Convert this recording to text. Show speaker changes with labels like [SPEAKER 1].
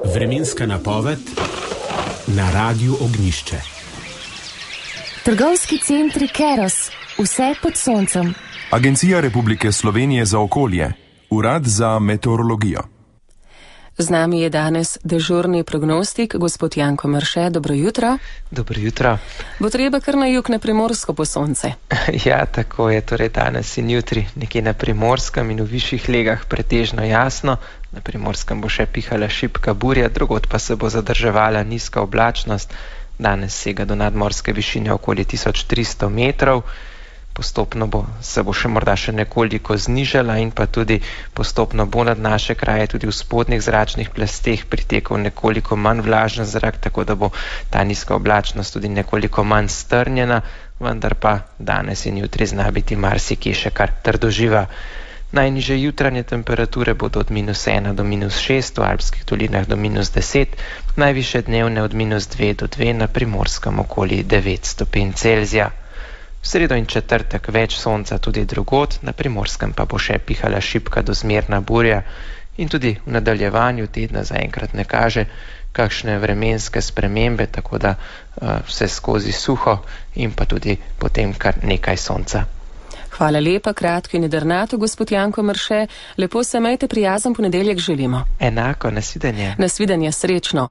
[SPEAKER 1] Vremenska napoved na Radiu Ognjišče.
[SPEAKER 2] Trgovski centri Keros, vse pod soncem.
[SPEAKER 3] Agencija Republike Slovenije za okolje, Urad za meteorologijo.
[SPEAKER 4] Z nami je danes dežurni prognostik, gospod Janko Mrše. Dobro jutro.
[SPEAKER 5] Dobro jutro.
[SPEAKER 4] Bo treba kar na jug na Primorsko po sonce?
[SPEAKER 5] Ja, tako je, torej danes in jutri nekje na Primorskem in v višjih legah pretežno jasno. Na Primorskem bo še pihala šibka burja, drugod pa se bo zadrževala nizka oblačnost. Danes sega do nadmorske višine okoli 1300 metrov. Postopno se bo morda še nekoliko znižala in pa tudi postopno bo nad naše kraje tudi v spodnjih zračnih plasteh pritekal nekoliko manj vlažen zrak, tako da bo ta nizka oblačnost tudi nekoliko manj strnjena, vendar pa danes in jutri zna biti marsikje še kar trdoživa. Najnižje jutranje temperature bodo od -1 do -6, v alpskih dolinah do -10, najvišje dnevne od -2 do 2, na Primorskem okoli 9 stopinj Celzija. V sredo in četrtek več sonca tudi drugod, na Primorskem pa bo še pihala šibka do zmerna burja in tudi v nadaljevanju tedna zaenkrat ne kaže kakšne vremenske spremembe, tako da vse skozi suho in pa tudi potem kar nekaj sonca.
[SPEAKER 4] Hvala lepa, kratko in jedrnato, gospod Janko Mrše. Lepo se imejte, prijazen ponedeljek želimo.
[SPEAKER 5] Enako, nasvidenje.
[SPEAKER 4] Nasvidenje, srečno.